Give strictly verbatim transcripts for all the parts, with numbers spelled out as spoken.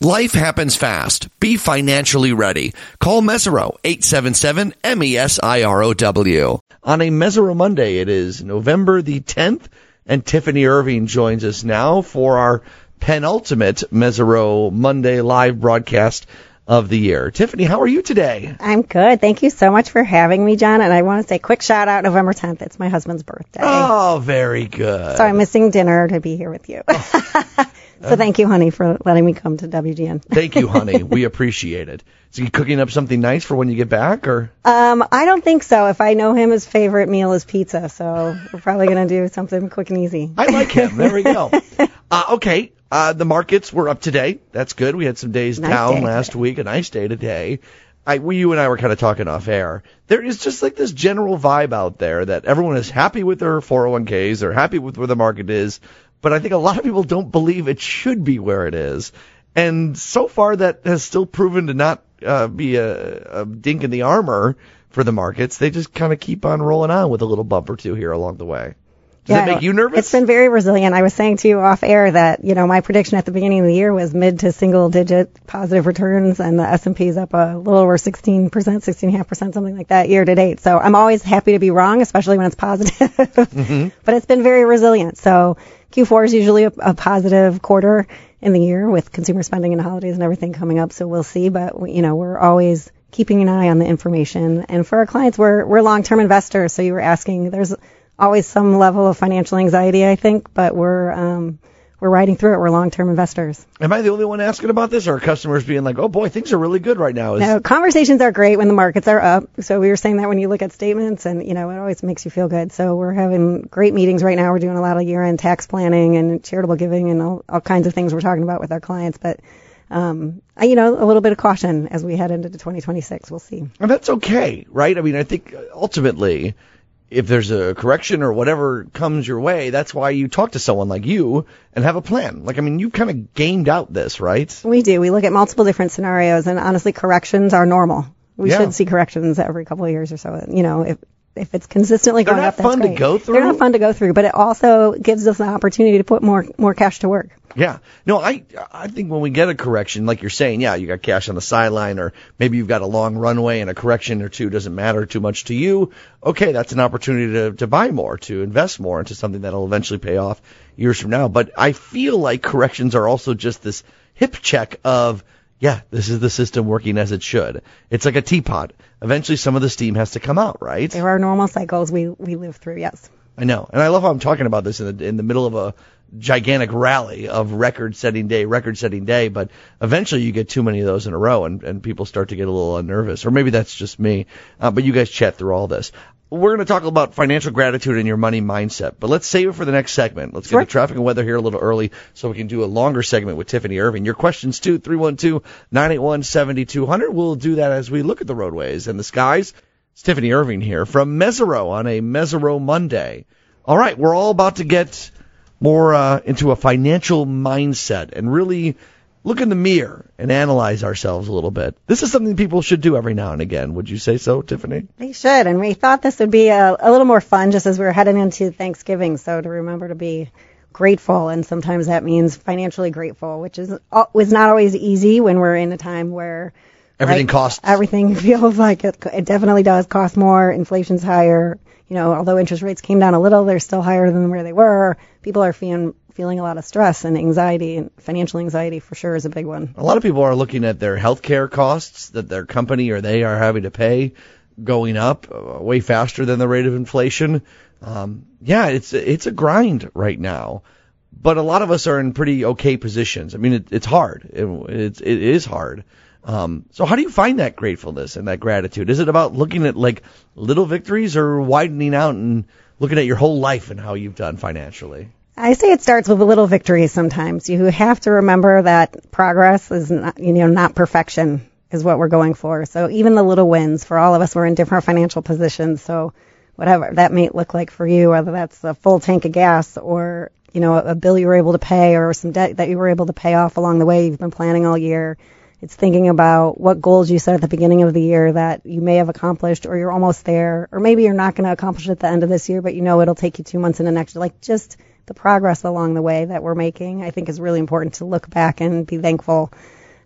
Life happens fast. Be financially ready. Call Mesero, eight seven seven, M E S I R O W. On a Mesero Monday, it is November the tenth, and Tiffany Irving joins us now for our penultimate Mesero Monday live broadcast of the year. Tiffany, how are you today? I'm good. Thank you so much for having me, John. And I want to say quick shout out November tenth. It's my husband's birthday. Oh, very good. So I'm missing dinner to be here with you. Oh. So thank you, honey, for letting me come to W G N. Thank you, honey. We appreciate it. So you cooking up something nice for when you get back, or? Um, I don't think so. If I know him, his favorite meal is pizza. So we're probably going to do something quick and easy. I like him. There we go. Uh, okay. Uh, the markets were up today. That's good. We had some days nice down day last today. week. A nice day today. I, we, you and I were kind of talking off air. There is just like this general vibe out there that everyone is happy with their four oh one k's. They're happy with where the market is. But I think a lot of people don't believe it should be where it is. And so far that has still proven to not uh, be a, a dink in the armor for the markets. They just kind of keep on rolling on with a little bump or two here along the way. Does yeah, that make you nervous? It's been very resilient. I was saying to you off air that, you know, my prediction at the beginning of the year was mid to single digit positive returns, and the S and P is up a little over sixteen percent, sixteen point five percent, something like that year to date. So I'm always happy to be wrong, especially when it's positive. Mm-hmm. But it's been very resilient. So Q four is usually a, a positive quarter in the year with consumer spending and holidays and everything coming up. So we'll see. But, you know, we're always keeping an eye on the information. And for our clients, we're, we're long-term investors. So you were asking, there's always some level of financial anxiety, I think, but we're um, we're riding through it. We're long-term investors. Am I the only one asking about this, or are customers being like, oh, boy, things are really good right now? Is... No, conversations are great when the markets are up. So we were saying that when you look at statements, and, you know, it always makes you feel good. So we're having great meetings right now. We're doing a lot of year-end tax planning and charitable giving and all, all kinds of things we're talking about with our clients. But, um, I, you know, a little bit of caution as we head into twenty twenty-six. We'll see. And that's okay, right? I mean, I think ultimately, if there's a correction or whatever comes your way, that's why you talk to someone like you and have a plan. Like, I mean, you kind of gamed out this, right? We do. We look at multiple different scenarios, and honestly, corrections are normal. We yeah. should see corrections every couple of years or so. You know, if if it's consistently They're going up, that's great. They're not fun to go through? They're not fun to go through, but it also gives us an opportunity to put more more cash to work. Yeah. No, I I think when we get a correction, like you're saying, yeah, you got cash on the sideline, or maybe you've got a long runway and a correction or two doesn't matter too much to you. Okay, that's an opportunity to, to buy more, to invest more into something that'll eventually pay off years from now. But I feel like corrections are also just this hip check of, yeah, this is the system working as it should. It's like a teapot. Eventually some of the steam has to come out, right? There are normal cycles we, we live through, yes. I know. And I love how I'm talking about this in the, in the middle of a gigantic rally of record-setting day, record-setting day, but eventually you get too many of those in a row, and, and people start to get a little nervous. Or maybe that's just me. Uh, but you guys chat through all this. We're going to talk about financial gratitude and your money mindset, but let's save it for the next segment. Let's sure. get the traffic and weather here a little early so we can do a longer segment with Tiffany Irving. Your questions, too, three one two, nine eight one, seven two zero zero. We'll do that as we look at the roadways and the skies. It's Tiffany Irving here from Mesero on a Mesero Monday. All right, we're all about to get more uh, into a financial mindset and really look in the mirror and analyze ourselves a little bit. This is something people should do every now and again. Would you say so, Tiffany? They should, and we thought this would be a, a little more fun just as we were heading into Thanksgiving, so to remember to be grateful, and sometimes that means financially grateful, which is is not always easy when we're in a time where everything right, costs. Everything feels like it, it definitely does cost more. Inflation's higher. You know, although interest rates came down a little, they're still higher than where they were. People are feeling feeling a lot of stress and anxiety, and financial anxiety for sure is a big one. A lot of people are looking at their healthcare costs that their company or they are having to pay going up uh, way faster than the rate of inflation. Um, yeah, it's it's a grind right now, but a lot of us are in pretty okay positions. I mean, it, it's hard. It, it's it is hard. Um, so how do you find that gratefulness and that gratitude? Is it about looking at like little victories or widening out and looking at your whole life and how you've done financially? I say it starts with a little victories sometimes. You have to remember that progress is not, you know, not perfection is what we're going for. So even the little wins for all of us, we're in different financial positions. So whatever that may look like for you, whether that's a full tank of gas or, you know, a bill you were able to pay or some debt that you were able to pay off along the way you've been planning all year. It's thinking about what goals you set at the beginning of the year that you may have accomplished or you're almost there, or maybe you're not going to accomplish it at the end of this year, but you know it'll take you two months into next year. Like just the progress along the way that we're making, I think is really important to look back and be thankful.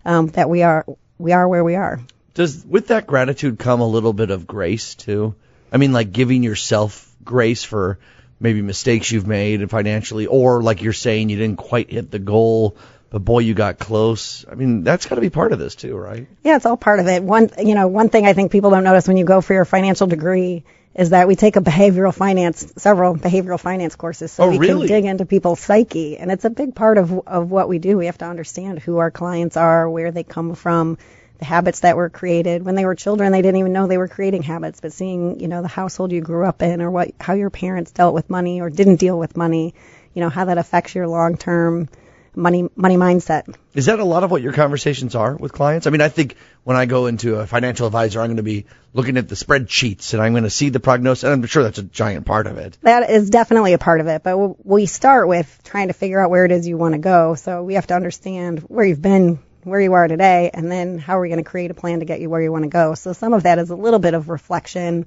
um, that we are we are where we are. Does with that gratitude come a little bit of grace too? I mean, like giving yourself grace for maybe mistakes you've made financially, or like you're saying you didn't quite hit the goal, but boy, you got close. I mean, that's got to be part of this too, right? Yeah, it's all part of it. One, you know, one thing I think people don't notice when you go for your financial degree is that we take a behavioral finance, several behavioral finance courses, so oh, we really? can dig into people's psyche, and it's a big part of of what we do. We have to understand who our clients are, where they come from, the habits that were created. When they were children, they didn't even know they were creating habits, but seeing, you know, the household you grew up in, or what, how your parents dealt with money or didn't deal with money, you know, how that affects your long-term money money mindset. Is that a lot of what your conversations are with clients? I mean, I think when I go into a financial advisor, I'm going to be looking at the spreadsheets, and I'm going to see the prognosis, and I'm sure that's a giant part of it. That is definitely a part of it, but we start with trying to figure out where it is you want to go. So we have to understand where you've been, where you are today, and then how are we going to create a plan to get you where you want to go. So some of that is a little bit of reflection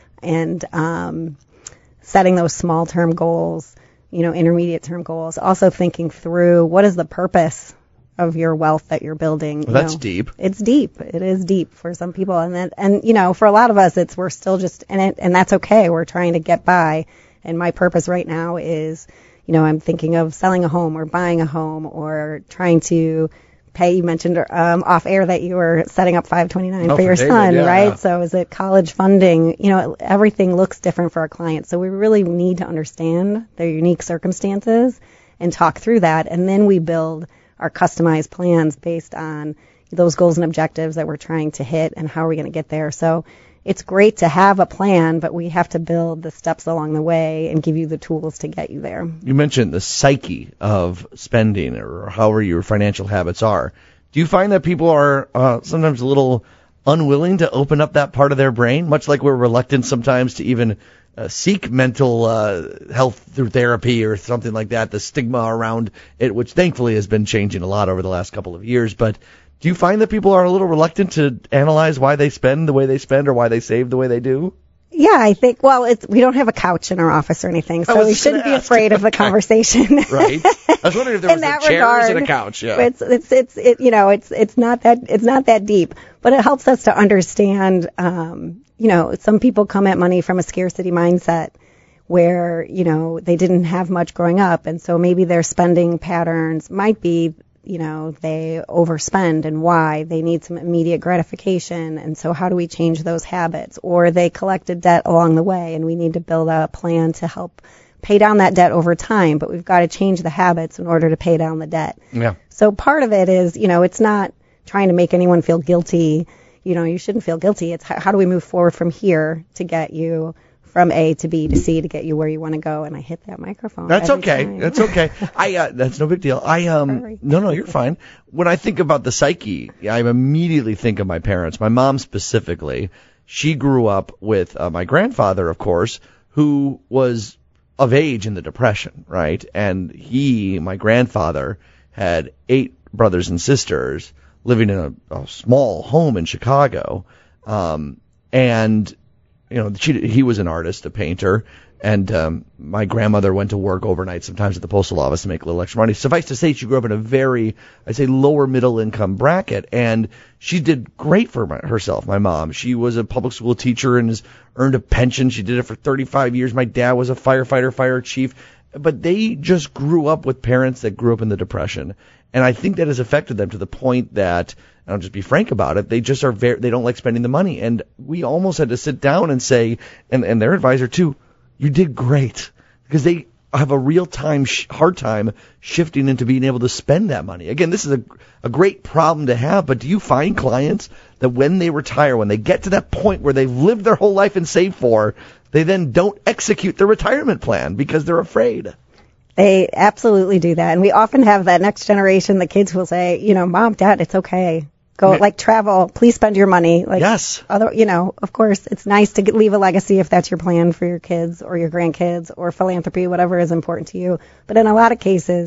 and um, setting those small term goals, you know, intermediate term goals. Also thinking through what is the purpose of your wealth that you're building. Well, that's you know, deep. It's deep. It is deep for some people, and then, and you know, for a lot of us, it's we're still just in it, and that's okay. We're trying to get by, and my purpose right now is, you know, I'm thinking of selling a home or buying a home or trying to pay. You mentioned um, off air that you were setting up five twenty-nine oh, for for your David, son, yeah, right? Yeah. So is it college funding? You know, everything looks different for our clients. So we really need to understand their unique circumstances and talk through that. And then we build our customized plans based on those goals and objectives that we're trying to hit and how are we going to get there. So it's great to have a plan, but we have to build the steps along the way and give you the tools to get you there. You mentioned the psyche of spending, or however your financial habits are. Do you find that people are uh, sometimes a little unwilling to open up that part of their brain, much like we're reluctant sometimes to even uh, seek mental uh, health through therapy or something like that, the stigma around it, which thankfully has been changing a lot over the last couple of years. But do you find that people are a little reluctant to analyze why they spend the way they spend or why they save the way they do? Yeah, I think, well, it's, we don't have a couch in our office or anything, so we shouldn't be ask. afraid of the conversation. Right. I was wondering if there was In a that chairs regard, and a couch. Yeah. It's, it's, it's, it, you know, it's, it's not that, it's not that deep, but it helps us to understand, um, you know, some people come at money from a scarcity mindset where, you know, they didn't have much growing up, and so maybe their spending patterns might be, you know, they overspend, and why? They need some immediate gratification, and so how do we change those habits? Or they collected debt along the way, and we need to build a plan to help pay down that debt over time, but we've got to change the habits in order to pay down the debt. Yeah. So part of it is, you know, it's not trying to make anyone feel guilty. You know, you shouldn't feel guilty. It's how, how do we move forward from here to get you from A to B to C to get you where you want to go. And I hit that microphone. That's every okay. time. That's okay. I uh, that's no big deal. I um Sorry. no no you're fine. When I think about the psyche, I immediately think of my parents. My mom specifically. She grew up with uh, my grandfather, of course, who was of age in the Depression, right? And he, my grandfather, had eight brothers and sisters living in a, a small home in Chicago, um, and you know, she, he was an artist, a painter, and um, my grandmother went to work overnight sometimes at the postal office to make a little extra money. Suffice to say, she grew up in a very, I'd say, lower middle income bracket, and she did great for my, herself, my mom. She was a public school teacher and has earned a pension. She did it for thirty-five years. My dad was a firefighter, fire chief. But they just grew up with parents that grew up in the Depression. And I think that has affected them to the point that, and I'll just be frank about it, they just are very, they don't like spending the money. And we almost had to sit down and say, and, and their advisor too, you did great. Because they have a real time, sh- hard time shifting into being able to spend that money. Again, this is a, a great problem to have, but do you find clients that when they retire, when they get to that point where they've lived their whole life and saved for, they then don't execute their retirement plan because they're afraid? They absolutely do that. And we often have that next generation, the kids will say, you know, Mom, Dad, it's okay. Go, Yeah. like, travel. Please spend your money. Like, Yes. Other, you know, of course, it's nice to get, leave a legacy if that's your plan for your kids or your grandkids or philanthropy, whatever is important to you. But in a lot of cases,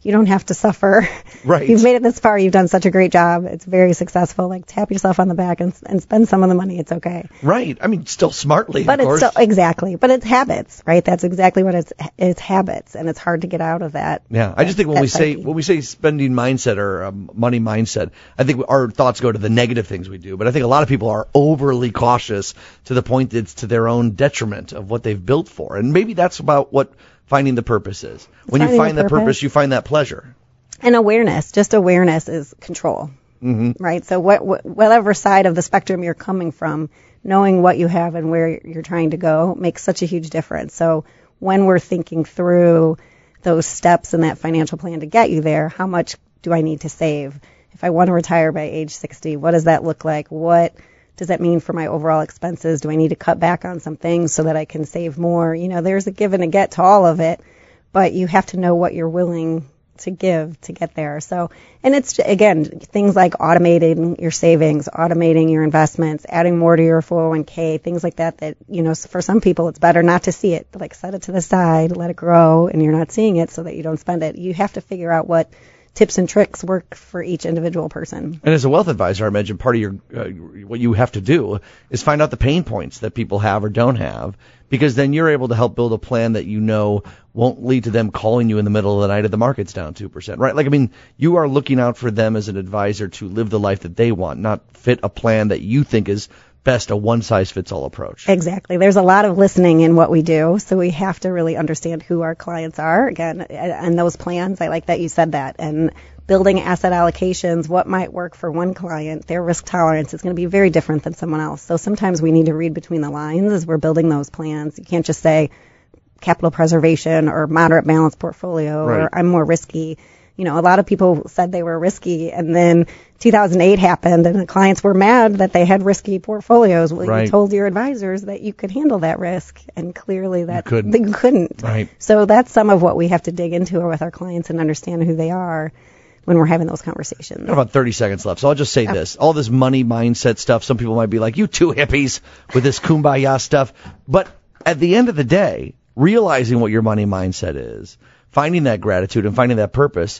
you don't have to suffer. Right. You've made it this far. You've done such a great job. It's very successful. Like, tap yourself on the back and, and spend some of the money. It's okay. Right. I mean, still smartly, but of it's course. So, exactly. But it's habits, right? That's exactly what it's, it's habits, and it's hard to get out of that. Yeah. I just think when we say, psyche. when we say spending mindset or um, money mindset, I think our thoughts go to the negative things we do. But I think a lot of people are overly cautious to the point that it's to their own detriment of what they've built for. And maybe that's about what finding the purpose is. When Finding you find the that purpose, purpose. you find that pleasure. And awareness, just awareness is control, Mm-hmm. right? So what, what, whatever side of the spectrum you're coming from, knowing what you have and where you're trying to go makes such a huge difference. So when we're thinking through those steps in that financial plan to get you there, how much do I need to save? If I want to retire by age sixty, what does that look like? What does that mean for my overall expenses? Do I need to cut back on some things so that I can save more? You know, there's a give and a get to all of it, but you have to know what you're willing to give to get there. So, and it's, again, things like automating your savings, automating your investments, adding more to your four oh one k, things like that, that, you know, for some people it's better not to see it, like set it to the side, let it grow, and you're not seeing it so that you don't spend it. You have to figure out what tips and tricks work for each individual person. And as a wealth advisor, I imagine part of your uh, what you have to do is find out the pain points that people have or don't have, because then you're able to help build a plan that you know won't lead to them calling you in the middle of the night if the market's down two percent, right? Like, I mean, you are looking out for them as an advisor to live the life that they want, not fit a plan that you think is best, a one-size-fits-all approach. Exactly. There's a lot of listening in what we do, so we have to really understand who our clients are, again, and those plans. I like that you said that. And building asset allocations, what might work for one client, their risk tolerance is going to be very different than someone else. So sometimes we need to read between the lines as we're building those plans. You can't just say capital preservation or moderate balance portfolio, right, or I'm more risky. You know, a lot of people said they were risky, and then two thousand eight happened, and the clients were mad that they had risky portfolios. Well, right. You told your advisors that you could handle that risk, and clearly that you couldn't. They couldn't. Right. So that's some of what we have to dig into with our clients and understand who they are when we're having those conversations. We've got about thirty seconds left, so I'll just say this. All this money mindset stuff, some people might be like, you two hippies with this kumbaya stuff. But at the end of the day, realizing what your money mindset is, finding that gratitude and finding that purpose,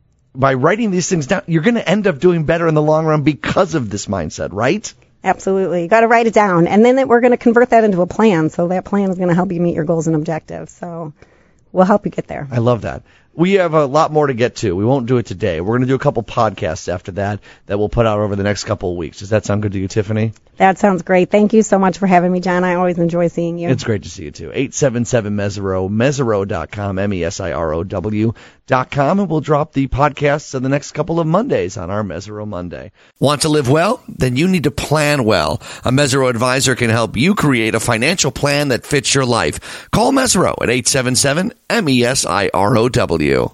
by writing these things down, you're going to end up doing better in the long run because of this mindset, right? Absolutely. You got to write it down. And then we're going to convert that into a plan. So that plan is going to help you meet your goals and objectives. So we'll help you get there. I love that. We have a lot more to get to. We won't do it today. We're going to do a couple podcasts after that that we'll put out over the next couple of weeks. Does that sound good to you, Tiffany? That sounds great. Thank you so much for having me, John. I always enjoy seeing you. It's great to see you, too. eight seven seven Mesero, Mesero dot com, M E S I R O W dot com, and we'll drop the podcasts on the next couple of Mondays on our Mesero Monday. Want to live well? Then you need to plan well. A Mesero advisor can help you create a financial plan that fits your life. Call Mesero at eight seven seven M E S I R O W.